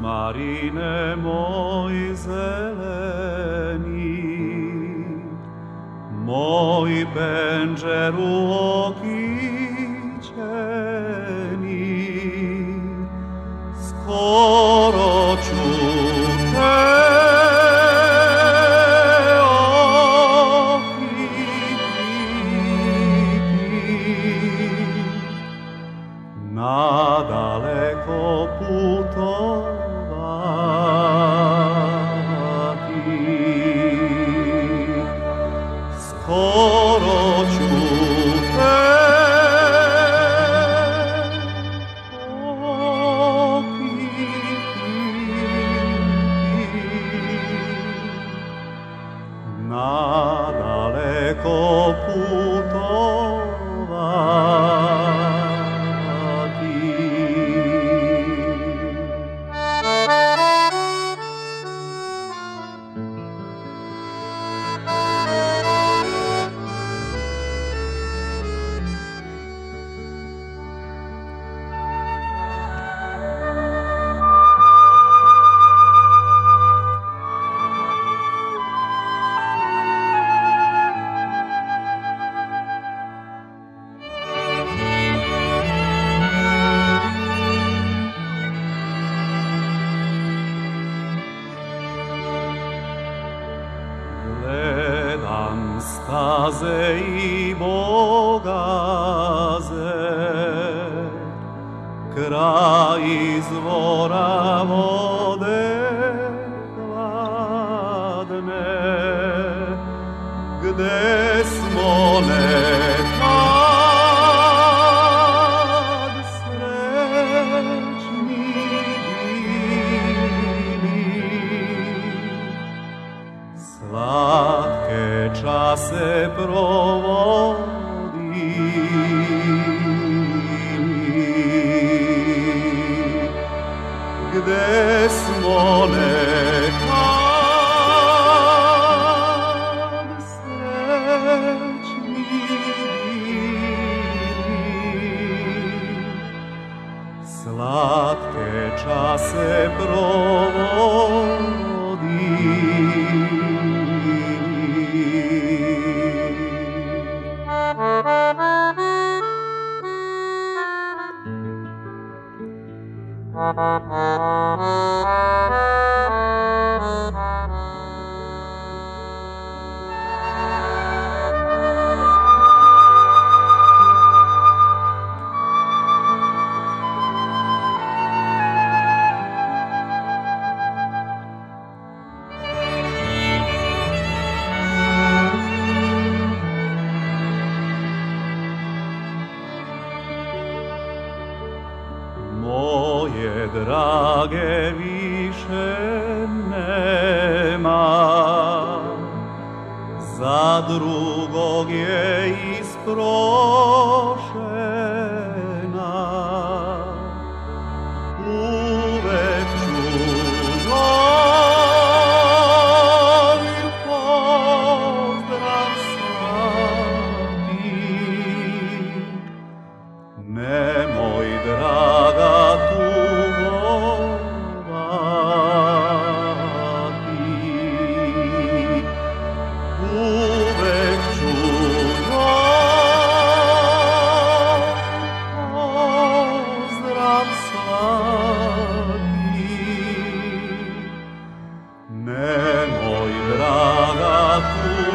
Marine moj zeleni, moj penđeru okićeni, skoro ću te okriti, nadaleko putovati. Skoro ću te okriti, nadaleko putovati. Gledam staze i bogaze, kraj izvora vode hladne, gde smo nekad srećni bili. Slatke čase provodili, gde smo nekad srećni bili. Slatke čase provodili. Moje drage više nema, za drugog je isprošena. Uvek ću joj pozdrav slati, nemoj draga tugovati. Uvek ću joj pozdrav slati, nemoj draga tugovati.